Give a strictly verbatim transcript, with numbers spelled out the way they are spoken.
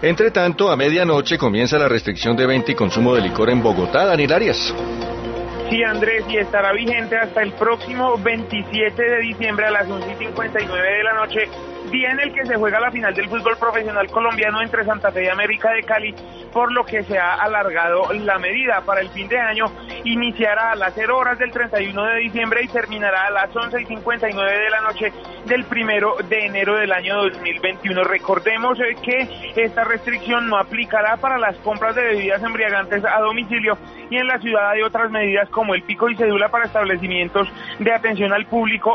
Entre tanto, a medianoche comienza la restricción de venta y consumo de licor en Bogotá. Daniel Arias. Sí, Andrés, y estará vigente hasta el próximo veintisiete de diciembre a las once y cincuenta y nueve de la noche, día en el que se juega la final del fútbol profesional colombiano entre Santa Fe y América de Cali, por lo que se ha alargado la medida para el fin de año. Iniciará a las cero horas del treinta y uno de diciembre y terminará a las once y cincuenta y nueve de la noche del primero de enero del año dos mil veintiuno. Recordemos eh, que esta restricción no aplicará para las compras de bebidas embriagantes a domicilio, y en la ciudad hay otras medidas como el pico y cédula para establecimientos de atención al público